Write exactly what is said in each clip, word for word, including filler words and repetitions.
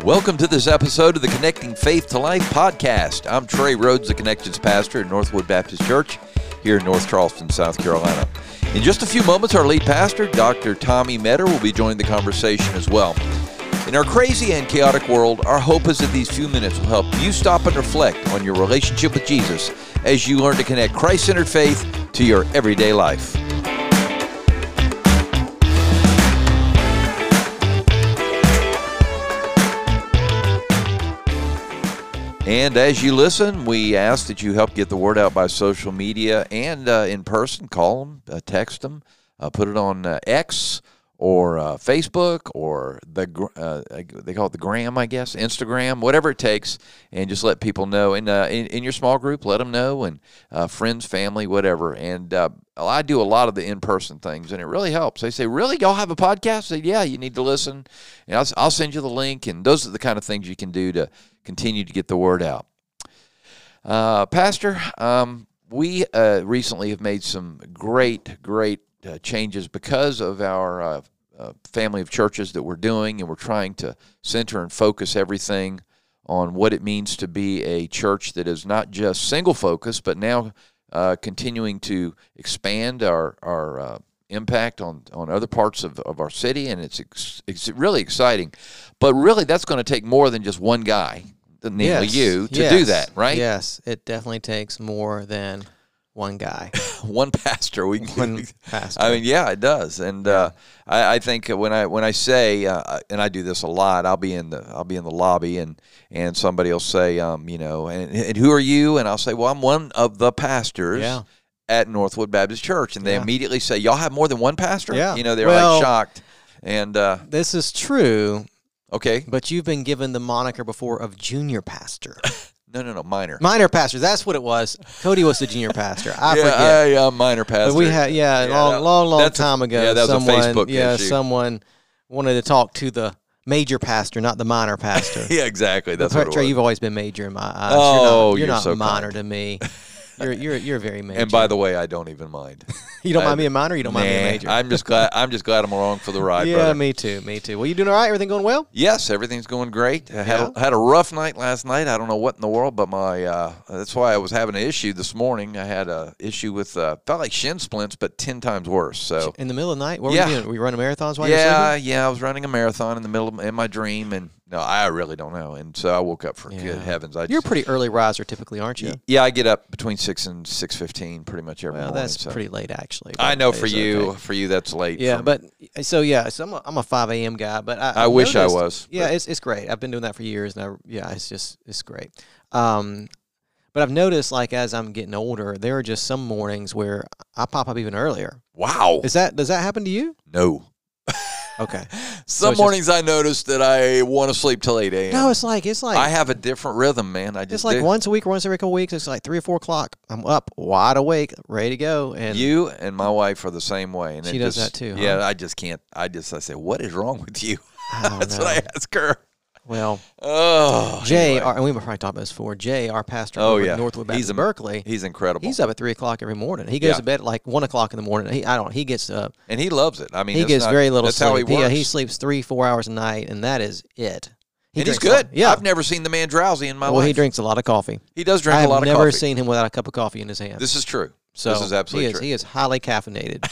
Welcome to this episode of the Connecting Faith to Life podcast. I'm Trey Rhodes, the Connections pastor at Northwood Baptist Church here in North Charleston, South Carolina. In just a few moments, our lead pastor, Doctor Tommy Metter, will be joining the conversation as well. In our crazy and chaotic world, our hope is that these few minutes will help you stop and reflect on your relationship with Jesus as you learn to connect Christ-centered faith to your everyday life. And as you listen, we ask that you help get the word out by social media and uh, in person. Call them, uh, text them, uh, put it on uh, X or uh, Facebook or the uh, they call it the Gram, I guess, Instagram, whatever it takes, and just let people know. And uh, in, in your small group, let them know, and uh, friends, family, whatever. And uh, I do a lot of the in-person things, and it really helps. They say, really, y'all have a podcast? I say, yeah, you need to listen. And I'll, I'll send you the link, and those are the kind of things you can do to continue to get the word out. Uh, Pastor, um, we uh, recently have made some great, great uh, changes because of our uh, uh, family of churches that we're doing, and we're trying to center and focus everything on what it means to be a church that is not just single-focused, but now uh, continuing to expand our, our uh, impact on, on other parts of, of our city, and it's ex- it's really exciting. But really, that's going to take more than just one guy, namely yes. you, to yes. do that, right? Yes, it definitely takes more than one guy. One pastor. We One pastor. I mean, yeah, it does. And yeah. uh, I, I think when I when I say, uh, and I do this a lot, I'll be in the I'll be in the lobby, and and somebody will say, um, you know, and, and who are you? And I'll say, well, I'm one of the pastors. Yeah. At Northwood Baptist Church, and they yeah. immediately say, y'all have more than one pastor? Yeah. You know, they're well, like shocked. And uh, this is true. Okay. But you've been given the moniker before of junior pastor. no, no, no, minor. Minor pastor. That's what it was. Cody was the junior pastor. I yeah, forget. I, yeah, minor pastor. But we had, yeah, yeah long, that, long, long time a, ago. Yeah, that was someone, a Facebook Yeah, issue. someone wanted to talk to the major pastor, not the minor pastor. yeah, exactly. That's but, what it Trey, was. you've always been major in my eyes. Oh, you're not, you're you're not so minor kind. to me. You're you're you're very major. And by the way, I don't even mind. You don't I, mind being minor? Or you don't nah, mind being major? I'm just glad. I'm just glad I'm along for the ride. Yeah, brother. me too. Me too. Well, you doing all right? Everything going well? Yes, everything's going great. I had Yeah. a, had a rough night last night. I don't know what in the world, but my uh, that's why I was having an issue this morning. I had a issue with uh, felt like shin splints, but ten times worse. So In the middle of the night? What Yeah. were you doing? Were you running marathons while yeah, you're sleeping? yeah, I was running a marathon in the middle of in my dream, and no, I really don't know. And so I woke up for Yeah. good heavens. I You're a just, pretty early riser typically, aren't you? yeah, I get up between six and six fifteen pretty much every Well, morning. that's so. pretty late, actually. I know but for it's you, okay. for you that's late. Yeah, for- but so yeah, so I'm a, I'm a five a.m. guy, but I I I've wish I noticed- was, Yeah, but- it's it's great. I've been doing that for years, and I, yeah, it's just it's great. Um, but I've noticed, like as I'm getting older, there are just some mornings where I pop up even earlier. wow, Is that does that happen to you? no. Okay. Some it's mornings I notice that I want to sleep till eight a.m. No, it's like it's like I have a different rhythm, man. I just it's like do. once a week or once every couple weeks. It's like three or four o'clock. I'm up, wide awake, ready to go. And You and my wife are the same way. And She it does just- that too, Yeah, huh? I just can't. I just I say, what is wrong with you? I don't That's know. what I ask her. Well, Oh, Jay, anyway. our, and we've probably talked about this before. Jay, our pastor Oh, over yeah. at Northwood He's Baptist a- Berkeley, he's incredible, he's up at three o'clock every morning. He goes Yeah. to bed at like one o'clock in the morning. He, I don't. He gets up. and he loves it. I mean, He it's gets not- very little That's sleep. how he works. Yeah, he sleeps three, four hours a night, and that is it. He and he's drinks a lot- good. Yeah. I've never seen the man drowsy in my well, life. he drinks a lot of coffee. He does drink I a have lot of never coffee. seen him without a cup of coffee in his hand. This is true. So this is absolutely he is, true. He is highly caffeinated.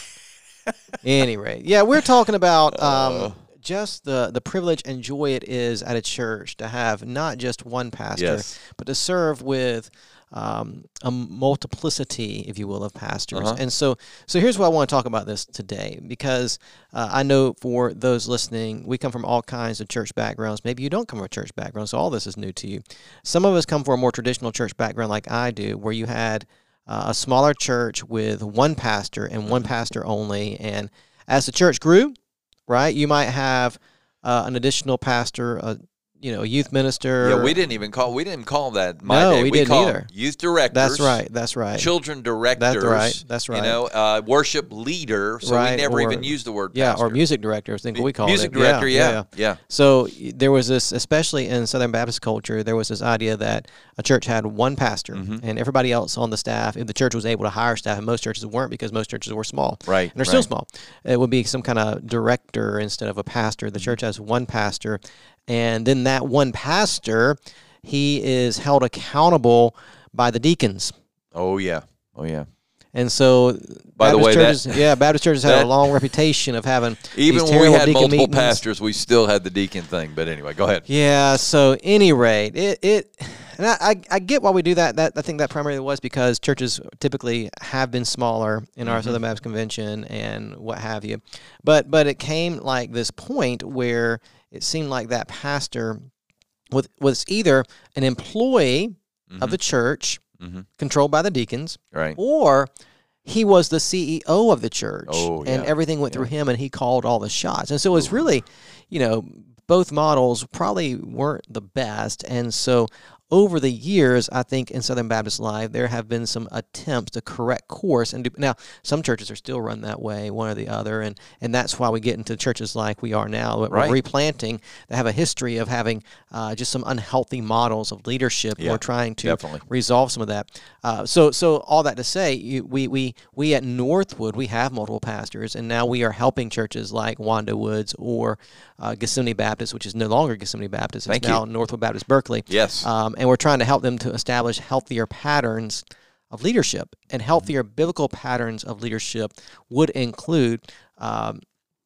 Any rate, yeah, we're talking about um, Uh. just the the privilege and joy it is at a church to have not just one pastor, Yes. but to serve with um, a multiplicity, if you will, of pastors. Uh-huh. And so, so here's why I want to talk about this today, because uh, I know for those listening, we come from all kinds of church backgrounds. Maybe you don't come from a church background, so all this is new to you. Some of us come from a more traditional church background, like I do, where you had uh, a smaller church with one pastor and one pastor only. And as the church grew, right, you might have uh, an additional pastor, a you know, a youth minister. Yeah, we didn't even call. We didn't call that. My No, day. we didn't call either. Youth directors. That's right. That's right. Children directors. That's right. That's right. You know, uh, worship leader. So Right, we never or- even used the word Yeah, pastor. or music director, I think what we call Music it. director. Yeah, yeah. So y- there was this, especially in Southern Baptist culture, there was this idea that a church had one pastor Mhm. and everybody else on the staff, if the church was able to hire staff, and most churches weren't because most churches were small. Right, And they're still right. small. It would be some kind of director instead of a pastor. The church has one pastor, And then that one pastor, he is held accountable by the deacons. Oh, yeah. Oh, yeah. And so, by Baptist the way, churches, that, yeah, Baptist churches that, had a long reputation of having even these when we terrible had deacon multiple meetings. pastors, we still had the deacon thing. But anyway, go ahead. Yeah. So, any rate, it it, and I, I I get why we do that. That I think that primarily was because churches typically have been smaller in our mm-hmm. Southern Baptist Convention and what have you. But but it came like this point where it seemed like that pastor was was either an employee mm-hmm. of the church. Mm-hmm. Controlled by the deacons, right? Or he was the C E O of the church, oh, yeah. and everything went yeah. through him, and he called all the shots. And so it was really, you know, both models probably weren't the best. And so over the years, I think in Southern Baptist life, there have been some attempts to correct course. And do, now, some churches are still run that way, one or the other, and, and that's why we get into churches like we are now. We're right. replanting. They have a history of having uh, just some unhealthy models of leadership. Yeah, we're trying to definitely. resolve some of that. Uh, so, so all that to say, you, we we we at Northwood, we have multiple pastors, and now we are helping churches like Wando Woods or uh, Gethsemane Baptist, which is no longer Gethsemane Baptist. It's Thank now you. Northwood Baptist Berkeley. Yes. Um, and we're trying to help them to establish healthier patterns of leadership. And healthier biblical patterns of leadership would include um,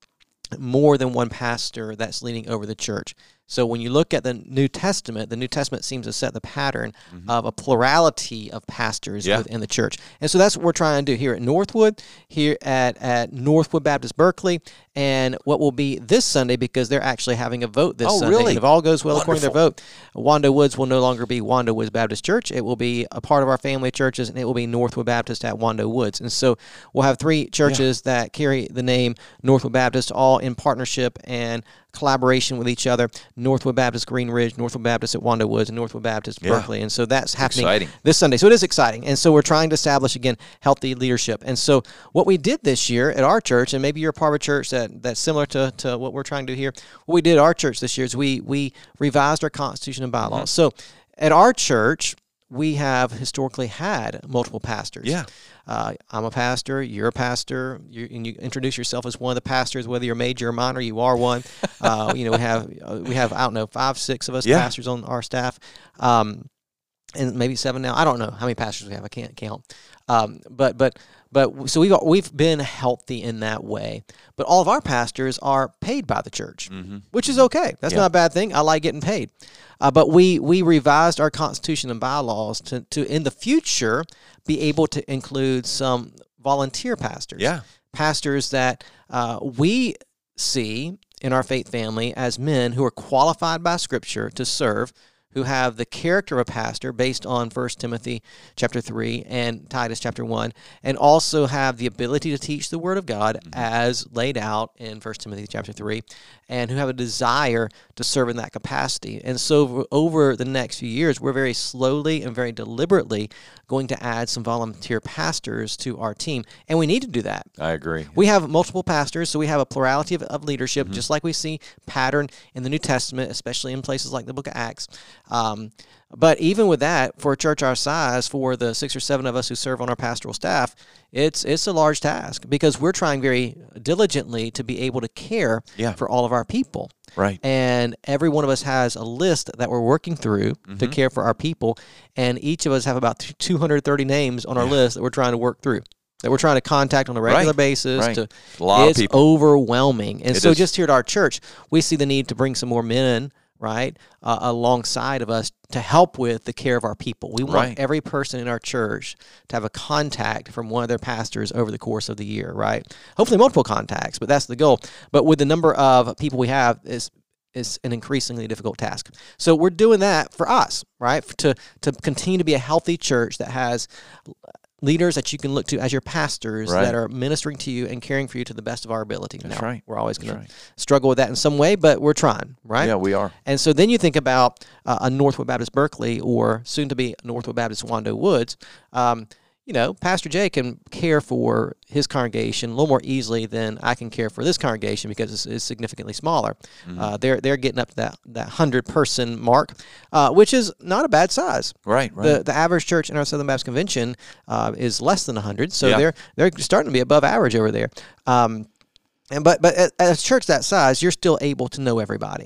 more than one pastor that's leading over the church. So when you look at the New Testament, the New Testament seems to set the pattern mm-hmm. of a plurality of pastors yeah. within the church. And so that's what we're trying to do here at Northwood, here at, at Northwood Baptist Berkeley, and what will be this Sunday, because they're actually having a vote this oh, Sunday. Really? And if all goes well Wonderful. according to their vote, Wando Woods will no longer be Wando Woods Baptist Church. It will be a part of our family of churches, and it will be Northwood Baptist at Wando Woods. And so we'll have three churches yeah. that carry the name Northwood Baptist, all in partnership and collaboration with each other. Northwood Baptist Green Ridge, Northwood Baptist at Wando Woods, and Northwood Baptist yeah. Berkeley. And so that's happening exciting. this Sunday. So it is exciting. And so we're trying to establish, again, healthy leadership. And so what we did this year at our church, and maybe you're a part of a church that, that's similar to, to what we're trying to do here, what we did at our church this year is we, we revised our constitution and bylaws. Mm-hmm. So at our church, we have historically had multiple pastors. Yeah. Uh, I'm a pastor, you're a pastor, you, and you introduce yourself as one of the pastors, whether you're major or minor, you are one. uh, you know, we have, uh, we have, I don't know, five, six of us yeah. pastors on our staff, um, and maybe seven now. I don't know how many pastors we have. I can't count. Um, but, but, but, so we've, we've been healthy in that way. But all of our pastors are paid by the church, mm-hmm. which is okay. That's yeah. not a bad thing. I like getting paid. Uh, but we, we revised our constitution and bylaws to, to, in the future, be able to include some volunteer pastors. Yeah. Pastors that uh, we see in our faith family as men who are qualified by Scripture to serve, who have the character of a pastor based on First Timothy chapter three and Titus chapter one, and also have the ability to teach the Word of God mm-hmm. as laid out in First Timothy chapter three, and who have a desire to serve in that capacity. And so over the next few years, we're very slowly and very deliberately going to add some volunteer pastors to our team, and we need to do that. I agree. We have multiple pastors, so we have a plurality of, of leadership, mm-hmm. just like we see pattern in the New Testament, especially in places like the book of Acts. Um, but even with that, for a church our size, for the six or seven of us who serve on our pastoral staff, it's it's a large task because we're trying very diligently to be able to care yeah. for all of our people. Right. And every one of us has a list that we're working through mm-hmm. to care for our people, and each of us have about two hundred thirty names on our yeah. list that we're trying to work through, that we're trying to contact on a regular right. basis. Right. To, a lot it's of people. overwhelming. And it so is. just here at our church, we see the need to bring some more men right, uh, alongside of us to help with the care of our people. We want right. every person in our church to have a contact from one of their pastors over the course of the year, right? Hopefully multiple contacts, but that's the goal. But with the number of people we have, is is an increasingly difficult task. So we're doing that for us, right, to to continue to be a healthy church that has leaders that you can look to as your pastors right. that are ministering to you and caring for you to the best of our ability. That's now, right. We're always going right. to struggle with that in some way, but we're trying, right? Yeah, we are. And so then you think about uh, a Northwood Baptist Berkeley or soon to be Northwood Baptist Wando Woods. Um, you know, Pastor Jay can care for his congregation a little more easily than I can care for this congregation because it's, it's significantly smaller. Mm-hmm. Uh, they're they're getting up to that that hundred person mark, uh, which is not a bad size. Right, right. The the average church in our Southern Baptist Convention uh, is less than a hundred, so yeah. they're they're starting to be above average over there. Um, and but but at, at a church that size, you're still able to know everybody.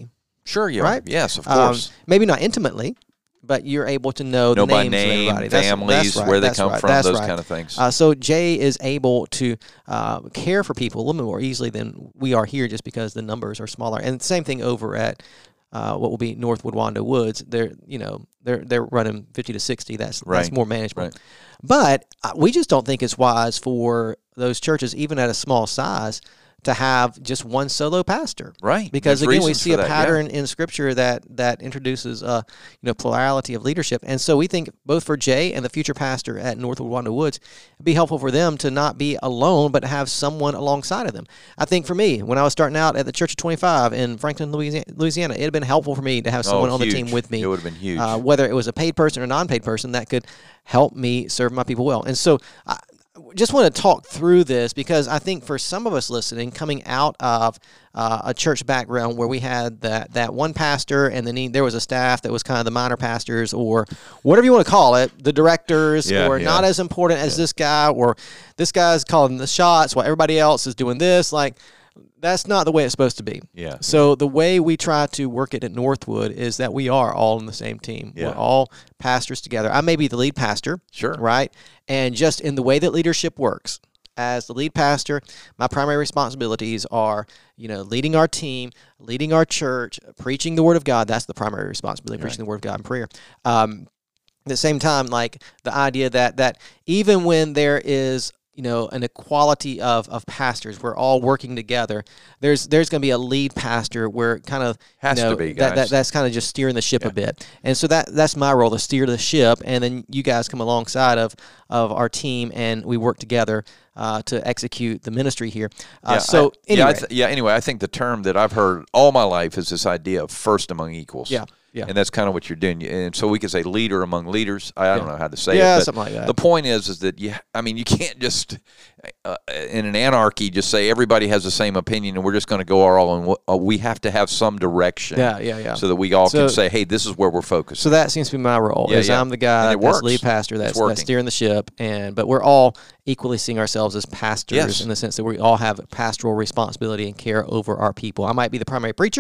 Sure, you right? are. Yes, of Um, course. maybe not intimately, but you're able to know, Know the by names name, of everybody. That's- families, that's right, where they that's come right, from, that's those right. kind of things. Uh, so Jay is able to uh, care for people a little bit more easily than we are here, just because the numbers are smaller. And same thing over at uh, what will be Northwood Wando Woods. They're you know they're they're running fifty to sixty. That's Right. that's more manageable. Right. But uh, we just don't think it's wise for those churches, even at a small size, to have just one solo pastor. Right. Because There's again, we reasons see for a that, yeah. pattern in Scripture that that introduces a you know plurality of leadership, and so we think both for Jay and the future pastor at Northwood Wando Woods, it'd be helpful for them to not be alone, but have someone alongside of them. I think for me, when I was starting out at the Church of twenty-five in Franklin, Louisiana, Louisiana it'd have been helpful for me to have someone Oh, on the huge. team with me. It would have been huge. Uh, whether it was a paid person or non-paid person, that could help me serve my people well. And so I just want to talk through this, because I think for some of us listening, coming out of uh, a church background where we had that, that one pastor, and then he, there was a staff that was kind of the minor pastors, or whatever you want to call it, the directors, Yeah, or yeah. not as important as this guy, or this guy's calling the shots while everybody else is doing this. Like, that's not the way it's supposed to be. Yeah. So the way we try to work it at Northwood is that we are all on the same team. Yeah. We're all pastors together. I may be the lead pastor. Sure. Right? And just in the way that leadership works, as the lead pastor, my primary responsibilities are, you know, leading our team, leading our church, preaching the Word of God. That's the primary responsibility, preaching the Word of God in prayer. Um, at the same time, like the idea that that even when there is you know, an equality of, of pastors, we're all working together. There's there's going to be a lead pastor where kind of Has you know, to be, that, that guys. that's kind of just steering the ship Yeah. a bit. And so that that's my role, to steer the ship, and then you guys come alongside of of our team, and we work together uh, to execute the ministry here. Uh, Yeah, so I- anyway, yeah, I th- yeah. Anyway, I think the term that I've heard all my life is this idea of first among equals. Yeah, yeah. And that's kind of what you're doing. And so we could say leader among leaders. I, I don't Yeah. know how to say Yeah, it, but something like that. the point is, is that you. I mean, you can't just uh, in an anarchy just say everybody has the same opinion and we're just going to go our all in. Uh, we have to have some direction. Yeah, yeah, yeah. So that we all So- can say, hey, this is where we're focused. So that seems to be my role. Yeah, is yeah. I'm the guy And it that's works. lead pastor, It's that's, working. that's steering the ship, and but we're all equally seeing ourselves as pastors Yes. in the sense that we all have pastoral responsibility and care over our people. I might be the primary preacher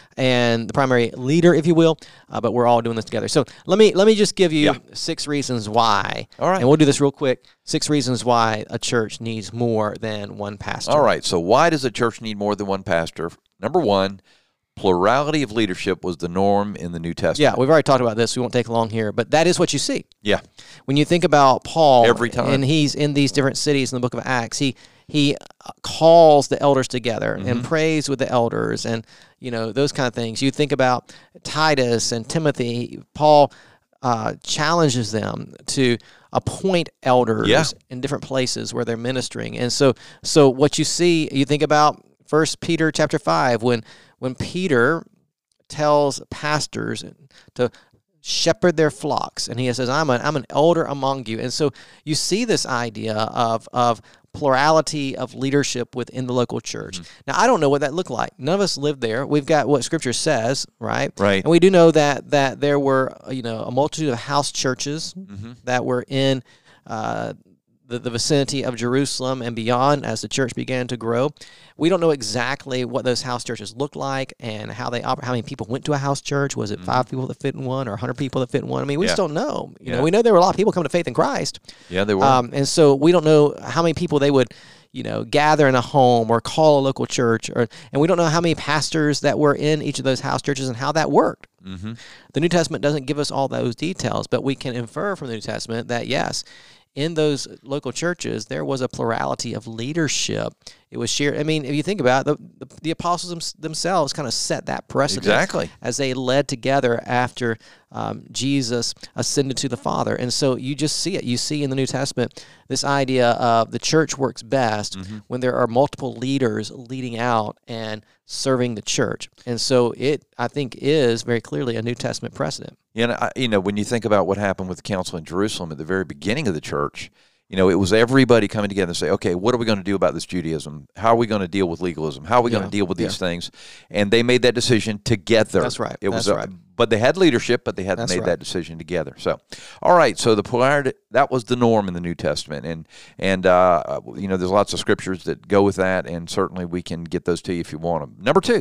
and the primary leader, if you will, uh, but we're all doing this together. So let me let me just give you Yeah. six reasons why. All right. And we'll do this real quick. Six reasons why a church needs more than one pastor. All right. So why does a church need more than one pastor? Number one, plurality of leadership was the norm in the New Testament. Yeah, we've already talked about this. We won't take long here, but that is what you see. Yeah. When you think about Paul, Every time. and he's in these different cities in the book of Acts, he he calls the elders together Mm-hmm. and prays with the elders, and you know those kind of things. You think about Titus and Timothy. Paul uh, challenges them to appoint elders Yeah. in different places where they're ministering, and so so what you see, you think about First Peter chapter five when when Peter tells pastors to shepherd their flocks, and he says, I'm an, I'm an elder among you. And so you see this idea of, of plurality of leadership within the local church. Mm-hmm. Now, I don't know what that looked like. None of us lived there. We've got what Scripture says, right? Right. And we do know that that there were, you know, a multitude of house churches Mm-hmm. that were in uh, the, the vicinity of Jerusalem and beyond as the church began to grow. We don't know exactly what those house churches looked like and how they operate. How many people went to a house church? Was it five people that fit in one, or a hundred people that fit in one? I mean, we just Yeah. don't know. You Yeah. know, we know there were a lot of people coming to faith in Christ, Yeah, they were. um, and so we don't know how many people they would, you know, gather in a home or call a local church, or and we don't know how many pastors that were in each of those house churches and how that worked. mm-hmm. The New Testament doesn't give us all those details, but we can infer from the New Testament that yes, in those local churches, there was a plurality of leadership. It was shared. I mean, if you think about it, the, the, the apostles them- themselves kind of set that precedent Exactly. as they led together after um, Jesus ascended to the Father. And so you just see it. You see in the New Testament this idea of the church works best Mm-hmm. when there are multiple leaders leading out and serving the church. And so it, I think, is very clearly a New Testament precedent. You know, I, you know, when you think about what happened with the council in Jerusalem at the very beginning of the church, you know, it was everybody coming together and say, okay, what are we going to do about this Judaism? How are we going to deal with legalism? How are we going Yeah, to deal with these yeah. things? And they made that decision together. That's right, It was, that's a- right. But they had leadership, but they hadn't That's made right. that decision together. So, all right. So the polarity, that was the norm in the New Testament, and and uh, you know, there's lots of scriptures that go with that, and certainly we can get those to you if you want them. Number two.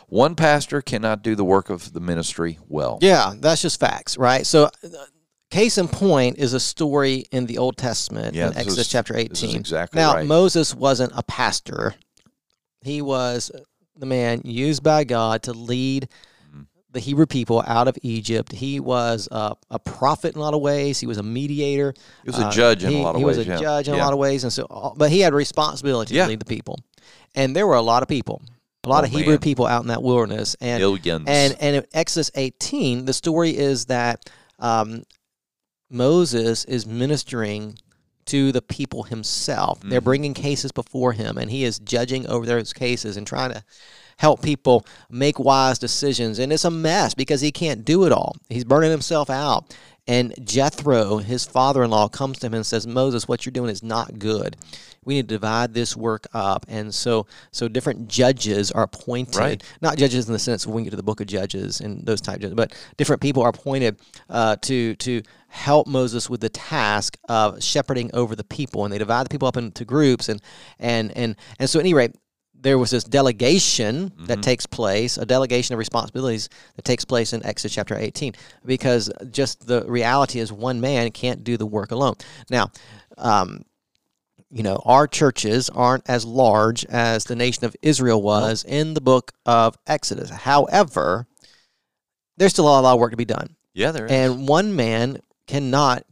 one pastor cannot do the work of the ministry well. Yeah, that's just facts, right? So, uh, case in point is a story in the Old Testament Yeah, in this Exodus is- chapter this is eighteen. exactly now, right. Moses wasn't a pastor. He was the man used by God to lead the Hebrew people out of Egypt. He was uh, a prophet in a lot of ways. He was a mediator. He was a Uh, judge in he, a lot of he ways. was a yeah. judge in yeah. a lot of ways, and so, all- but he had a responsibility Yeah. to lead the people. And there were a lot of people, a lot Oh, of Hebrew man. people out in that wilderness. And Millions. and and in Exodus eighteen, the story is that um, Moses is ministering to the people himself. They're Mhm. bringing cases before him, and he is judging over those cases and trying to help people make wise decisions. And it's a mess because he can't do it all. He's burning himself out. And Jethro, his father-in-law, comes to him and says, Moses, what you're doing is not good. We need to divide this work up. And so so different judges are appointed. Right. Not judges in the sense of when we get to the book of Judges and those type of judges, but different people are appointed uh, to to help Moses with the task of shepherding over the people. And they divide the people up into groups. And and and, and so at any rate, there was this delegation that Mhm. takes place, a delegation of responsibilities that takes place in Exodus chapter eighteen, because just the reality is one man can't do the work alone. Now, um, you know, our churches aren't as large as the nation of Israel was in the book of Exodus. However, there's still a lot of work to be done. Yeah, there is. And one man cannot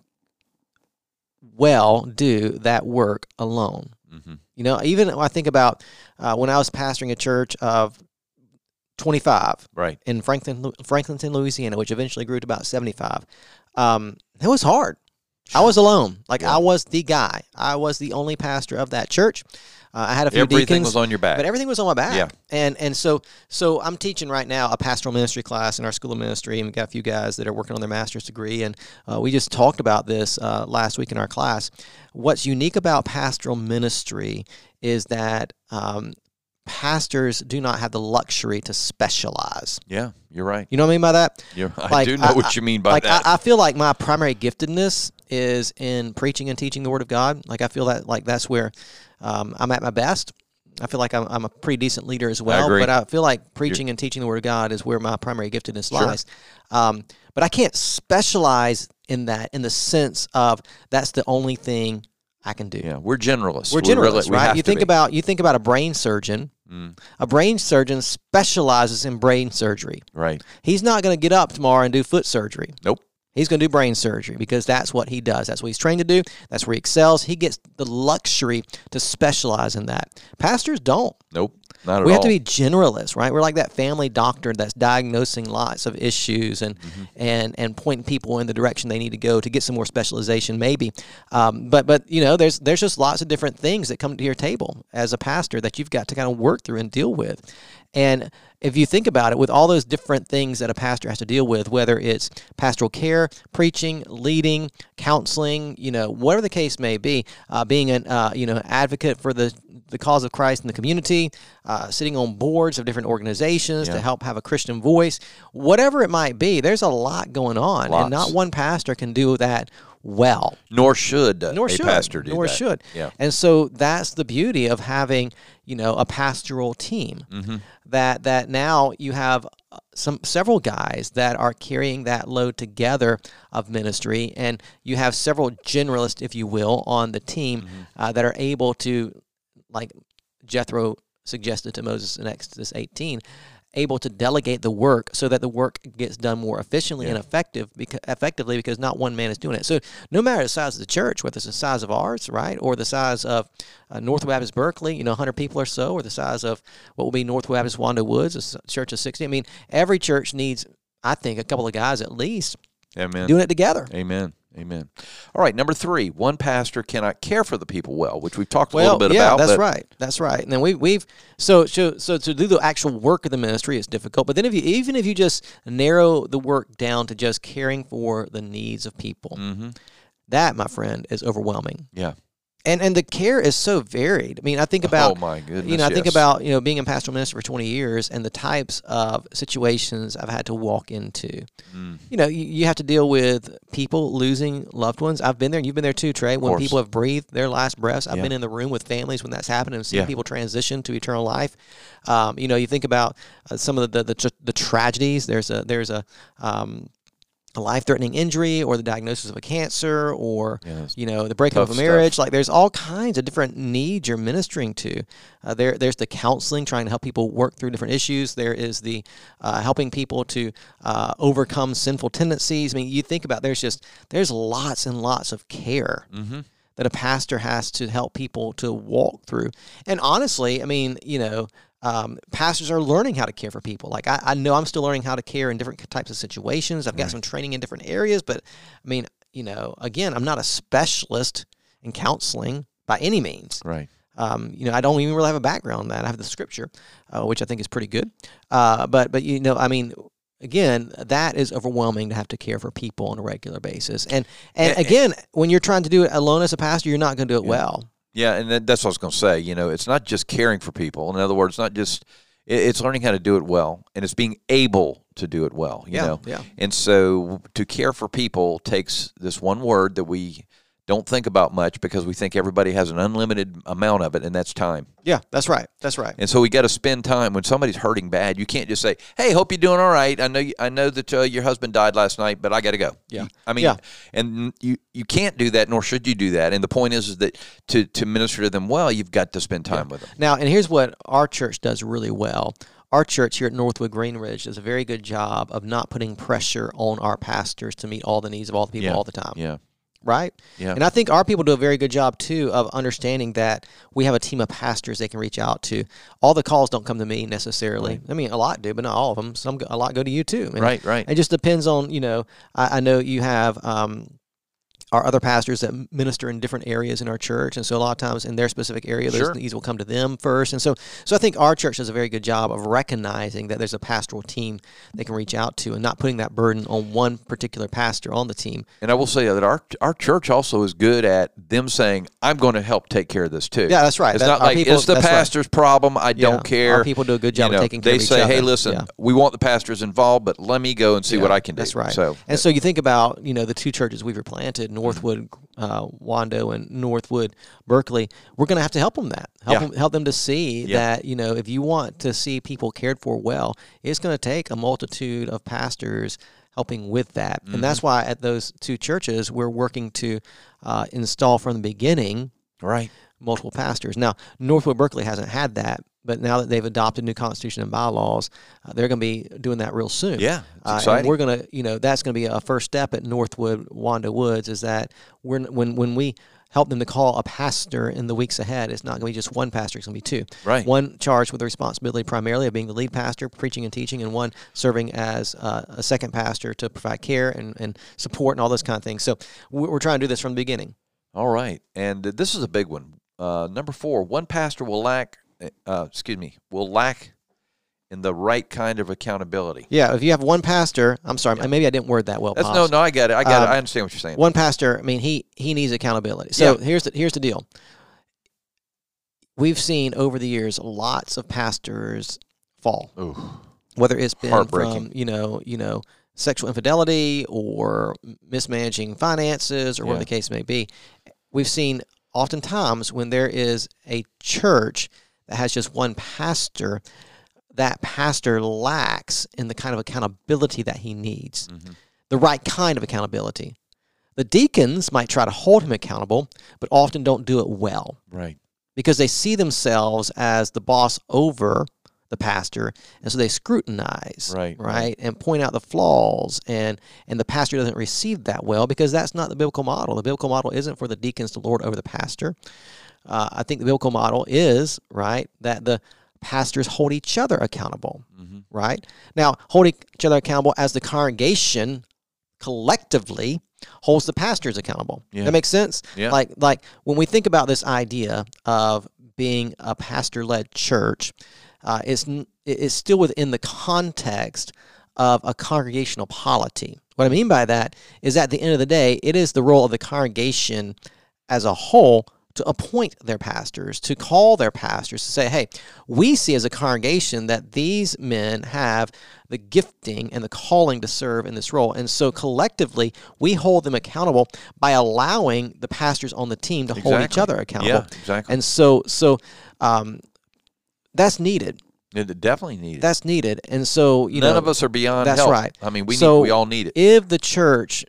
well do that work alone. Mhm. You know, even when I think about uh, when I was pastoring a church of twenty-five Right. in Franklin, Lu- Franklinton, Louisiana, which eventually grew to about seventy-five, um, it was hard. I was alone. Like, Yeah. I was the guy. I was the only pastor of that church. Uh, I had a few Everything deacons. was on your back. But everything was on my back. Yeah. And and so so I'm teaching right now a pastoral ministry class in our school of ministry, and we've got a few guys that are working on their master's degree, and uh, we just talked about this uh, last week in our class. What's unique about pastoral ministry is that um, pastors do not have the luxury to specialize. Yeah, you're right. You know what I mean by that? You're, I Like, do know I- what you mean by like that. I, I feel like my primary giftedness is in preaching and teaching the Word of God. Like I feel that like that's where um, I'm at my best. I feel like I'm, I'm a pretty decent leader as well, agree. but I feel like preaching and teaching the Word of God is where my primary giftedness Sure. lies. Um, but I can't specialize in that in the sense of that's the only thing I can do. yeah, we're generalists. We're We really- generalists, we right? have You to think be. about you think about a brain surgeon. Mm, A brain surgeon specializes in brain surgery. right. He's not going to get up tomorrow and do foot surgery. Nope. He's going to do brain surgery because that's what he does. That's what he's trained to do. That's where he excels. He gets the luxury to specialize in that. Pastors don't. Nope. Not at We all. have to be generalists, right? We're like that family doctor that's diagnosing lots of issues and Mm-hmm. and and pointing people in the direction they need to go to get some more specialization, maybe. Um, but but you know, there's there's just lots of different things that come to your table as a pastor that you've got to kind of work through and deal with. And if you think about it, with all those different things that a pastor has to deal with, whether it's pastoral care, preaching, leading, counseling, you know, whatever the case may be, uh, being an uh, you know advocate for the the cause of Christ in the community, uh, sitting on boards of different organizations Yeah. to help have a Christian voice, whatever it might be, there's a lot going on, Lots. and not one pastor can do that well. Nor should uh, Nor a should. pastor do Nor that. should. Yeah. And so that's the beauty of having, you know, a pastoral team. Mm-hmm. That that now you have uh, some several guys that are carrying that load together of ministry, and you have several generalists, if you will, on the team Mm-hmm. uh, that are able to, like Jethro suggested to Moses in Exodus eighteen, able to delegate the work so that the work gets done more efficiently Yeah. and effective because effectively because not one man is doing it. So no matter the size of the church, whether it's the size of ours, right, or the size of uh, North Baptist Berkeley, you know, one hundred people or so, or the size of what will be North Baptist Wando Woods, a s- church of sixty. I mean, every church needs, I think, a couple of guys at least Amen. doing it together. Amen. Amen. All right, number three, one pastor cannot care for the people well, which we've talked a Well, little bit yeah, about. that's but right. That's right. And then we, we've so so so to do the actual work of the ministry is difficult. But then if you even if you just narrow the work down to just caring for the needs of people, Mhm. that, my friend, is overwhelming. Yeah. And and the care is so varied. I mean, I think about, oh my goodness, you know, I think yes. about, you know, being a pastoral minister for twenty years and the types of situations I've had to walk into. Mm. You know, you, you have to deal with people losing loved ones. I've been there, and you've been there too, Trey, when course. people have breathed their last breaths. I've Yeah. been in the room with families when that's happened and seen Yeah. people transition to eternal life. Um, you know, you think about uh, some of the the, the the tragedies. There's a there's a um, a life-threatening injury, or the diagnosis of a cancer, or Yes. you know, the breakup Tough of a marriage. stuff. Like, there's all kinds of different needs you're ministering to. Uh, there, there's the counseling, trying to help people work through different issues. There is the uh, helping people to uh, overcome sinful tendencies. I mean, you think about, there's just there's lots and lots of care Mm-hmm. that a pastor has to help people to walk through. And honestly, I mean, you know, um, pastors are learning how to care for people. Like, I, I know I'm still learning how to care in different types of situations. I've got Right. some training in different areas, but I mean, you know, again, I'm not a specialist in counseling by any means. Right. Um, you know, I don't even really have a background in that. I have the scripture, uh, which I think is pretty good. Uh, but, but you know, I mean, again, that is overwhelming to have to care for people on a regular basis. And, and And- again, when you're trying to do it alone as a pastor, you're not going to do it Yeah. well. Yeah, and that- that's what I was going to say. You know, it's not just caring for people. In other words, not just it- it's learning how to do it well, and it's being able to do it well. You Yeah, know, yeah. and so to care for people takes this one word that we don't think about much because we think everybody has an unlimited amount of it, and that's time. Yeah, that's right. That's right. And so we got to spend time when somebody's hurting bad. You can't just say, "Hey, hope you're doing all right. I know you, I know that uh, your husband died last night, but I got to go." Yeah. I mean, Yeah. and you you can't do that, nor should you do that. And the point is, is that to to minister to them well, you've got to spend time with them. Now, and here's what our church does really well. Our church here at Northwood Greenridge does a very good job of not putting pressure on our pastors to meet all the needs of all the people Yeah. all the time. Yeah. Right? Yeah. And I think our people do a very good job, too, of understanding that we have a team of pastors they can reach out to. All the calls don't come to me necessarily. Right. I mean, a lot do, but not all of them. Some, a lot go to you, too. And Right, right. It just depends on, you know, I, I know you have um, our other pastors that minister in different areas in our church, and so a lot of times in their specific area, those Sure. needs will come to them first. And so, so I think our church does a very good job of recognizing that there's a pastoral team they can reach out to, and not putting that burden on one particular pastor on the team. And I will say that our our church also is good at them saying, "I'm going to help take care of this too." Yeah, that's right. It's That- not our like people- it's the that's right. pastor's problem. I Yeah, don't care. our people do a good job You of know, taking care they of each say, other. "Hey, listen, Yeah. we want the pastors involved, but let me go and see Yeah, what I can do." That's right. So, and so you think about, you know, the two churches we've replanted, Northwood, uh, Wando, and Northwood, Berkeley. We're going to have to help them that help Yeah. them, help them to see Yeah. that, you know, if you want to see people cared for well, it's going to take a multitude of pastors helping with that. Mm-hmm. And that's why at those two churches we're working to uh, install from the beginning right. multiple pastors. Now, Northwood Berkeley hasn't had that, but now that they've adopted new constitution and bylaws, uh, they're going to be doing that real soon. Yeah, it's Uh, and exciting. we're going to, you know, that's going to be a first step at Northwood Wanda Woods, is that we're when when we help them to call a pastor in the weeks ahead, it's not going to be just one pastor, it's going to be two. Right. One charged with the responsibility primarily of being the lead pastor, preaching and teaching, and one serving as uh, a second pastor to provide care and, and support and all those kind of things. So we're we're trying to do this from the beginning. All right, and uh, this is a big one. Uh, number four: one pastor will lack, uh, excuse me, will lack in the right kind of accountability. Yeah, if you have one pastor, I'm sorry, Yeah. maybe I didn't word that well. That's Pops. no, no, I get it. I got Um, it. I understand what you're saying. One pastor, I mean, he he needs accountability. So Yeah. here's the here's the deal. We've seen over the years lots of pastors fall, Ooh, whether it's been Heartbreaking. from you know you know sexual infidelity or mismanaging finances or Yeah. whatever the case may be. We've seen oftentimes when there is a church that has just one pastor, that pastor lacks in the kind of accountability that he needs, Mhm. the right kind of accountability. The deacons might try to hold him accountable, but often don't do it well right. because they see themselves as the boss over the pastor, and so they scrutinize, Right, right, right. and point out the flaws, and and the pastor doesn't receive that well because that's not the biblical model. The biblical model isn't for the deacons to lord over the pastor. Uh, I think the biblical model is, right, that the pastors hold each other accountable, Mm-hmm. right? Now, holding each other accountable as the congregation collectively holds the pastors accountable. Yeah. That makes sense? Yeah. Like, like when we think about this idea of being a pastor-led church, uh, it's, n- it's still within the context of a congregational polity. What I mean by that is at the end of the day, it is the role of the congregation as a whole to appoint their pastors, to call their pastors, to say, hey, we see as a congregation that these men have the gifting and the calling to serve in this role. And so collectively, we hold them accountable by allowing the pastors on the team to Exactly. hold each other accountable. Yeah, exactly. And so so um, that's needed. It definitely needed. That's needed. And so, you None know, of us are beyond that's help. right. I mean, we So need, we all need it. if the church,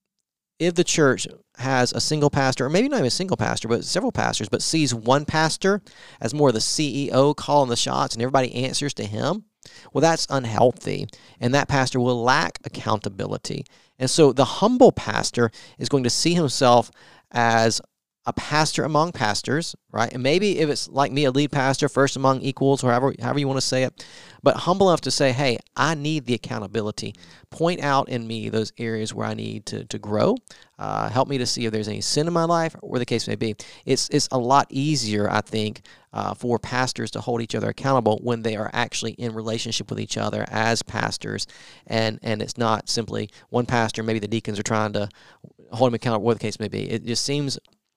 if the church has a single pastor, or maybe not even a single pastor, but several pastors, but sees one pastor as more of the C E O calling the shots and everybody answers to him, well, that's unhealthy, and that pastor will lack accountability. And so the humble pastor is going to see himself as a pastor among pastors, right? And maybe if it's like me, a lead pastor, first among equals, or however, however you want to say it, but humble enough to say, hey, I need the accountability. Point out in me those areas where I need to, to grow. Uh, help me to see if there's any sin in my life, or the case may be. It's, it's a lot easier, I think, uh, for pastors to hold each other accountable when they are actually in relationship with each other as pastors, and, and it's not simply one pastor, maybe the deacons are trying to hold him accountable, whatever the case may be. It just seems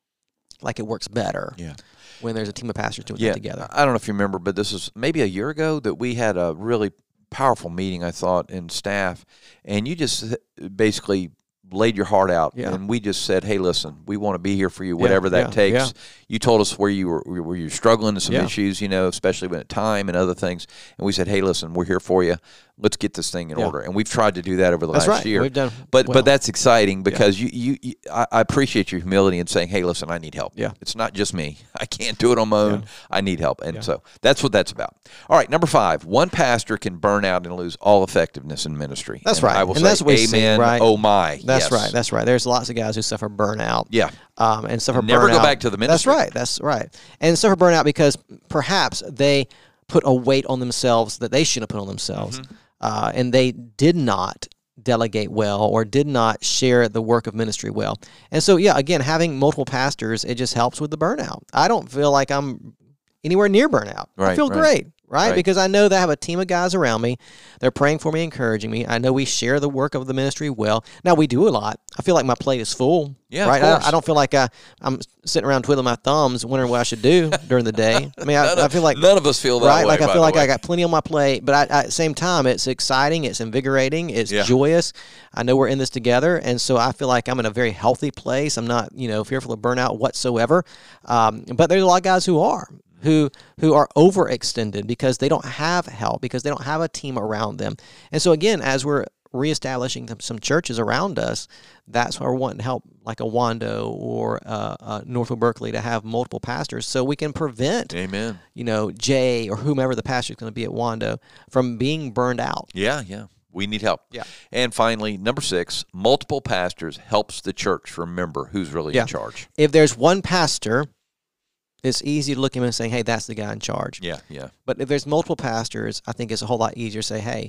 like it works better Yeah. when there's a team of pastors doing Yeah, that together. I don't know if you remember, but this was maybe a year ago that we had a really powerful meeting, I thought, in staff, and you just basically laid your heart out, Yeah. and we just said, hey, listen, we want to be here for you, whatever that yeah, takes. yeah. You told us where you were, where you were struggling with some Yeah. issues, you know, especially when at time and other things, and we said, hey, listen, we're here for you. Let's get this thing in Yeah. order, and we've tried to do that over the That's last right. year. We've done but well. but that's exciting because you, you, you I, I appreciate your humility in saying, hey, listen, I need help. Yeah. It's not just me. I can't do it on my own. Yeah. I need help, and Yeah. so that's what that's about. All right, number five, one pastor can burn out and lose all effectiveness in ministry. That's And right. I will And say, that's what we see, amen, right? oh my. That's yes. right. That's right. There's lots of guys who suffer burnout. Yeah. Um, and suffer Never burnout. go back to the ministry. That's right. That's right. And suffer burnout because perhaps they put a weight on themselves that they shouldn't have put on themselves. Mm-hmm. Uh, and they did not delegate well or did not share the work of ministry well. And so, yeah, again, having multiple pastors, it just helps with the burnout. I don't feel like I'm anywhere near burnout. I Right, feel right. great. Right? Right. Because I know that I have a team of guys around me. They're praying for me, encouraging me. I know we share the work of the ministry well. Now, we do a lot. I feel like my plate is full. Yeah, of right? course. I, I don't feel like I, I'm sitting around twiddling my thumbs, wondering what I should do during the day. I mean, I, None I of- feel like none of us feel that right. way, Like I by feel the like way. I got plenty on my plate, but I, I, at the same time, it's exciting, it's invigorating, it's Yeah. joyous. I know we're in this together, and so I feel like I'm in a very healthy place. I'm not, you know, fearful of burnout whatsoever. Um, but there's a lot of guys who are. Who who are overextended because they don't have help, because they don't have a team around them. And so again, as we're reestablishing some churches around us, that's why we're wanting to help like a Wando or uh, uh, Northwood Berkeley to have multiple pastors so we can prevent, Amen. you know, Jay or whomever the pastor is going to be at Wando from being burned out. Yeah, yeah. We need help. Yeah. And finally, number six, multiple pastors helps the church remember who's really Yeah. in charge. If there's one pastor, it's easy to look at him and say, hey, that's the guy in charge. Yeah, yeah. But if there's multiple pastors, I think it's a whole lot easier to say, hey,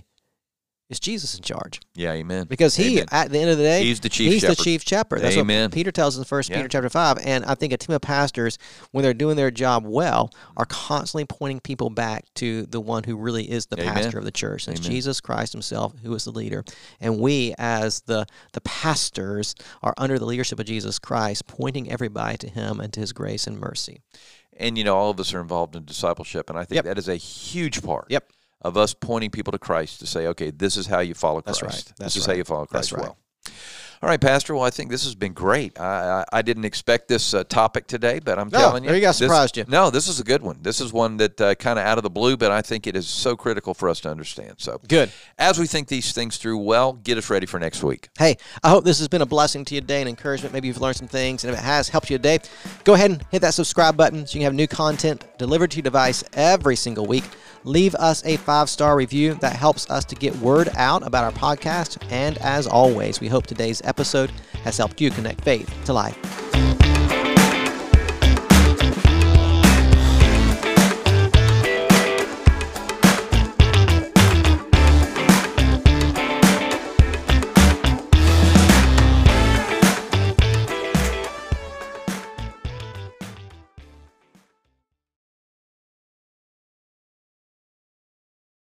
is Jesus in charge? Yeah, amen. Because he, Amen. at the end of the day, He's the chief he's shepherd. the chief shepherd. That's Amen. what Peter tells us in First Yeah. Peter chapter five. And I think a team of pastors, when they're doing their job well, are constantly pointing people back to the one who really is the Amen. pastor of the church. And it's Amen. Jesus Christ himself who is the leader. And we, as the, the pastors, are under the leadership of Jesus Christ, pointing everybody to him and to his grace and mercy. And, you know, all of us are involved in discipleship, and I think Yep. that is a huge part Yep. of us pointing people to Christ to say, okay, this is how you follow Christ. That's right. That's this is right. how you follow Christ That's right. well. All right, Pastor. Well, I think this has been great. I I, I didn't expect this uh, topic today, but I'm No, telling you, there you go. this- Surprised you. No, this is a good one. This is one that uh, kind of out of the blue, but I think it is so critical for us to understand. So, Good. as we think these things through well, get us ready for next week. Hey, I hope this has been a blessing to you today and encouragement. Maybe you've learned some things, and if it has helped you today, go ahead and hit that subscribe button so you can have new content delivered to your device every single week. Leave us a five-star review. That helps us to get word out about our podcast. And as always, we hope today's episode has helped you connect faith to life.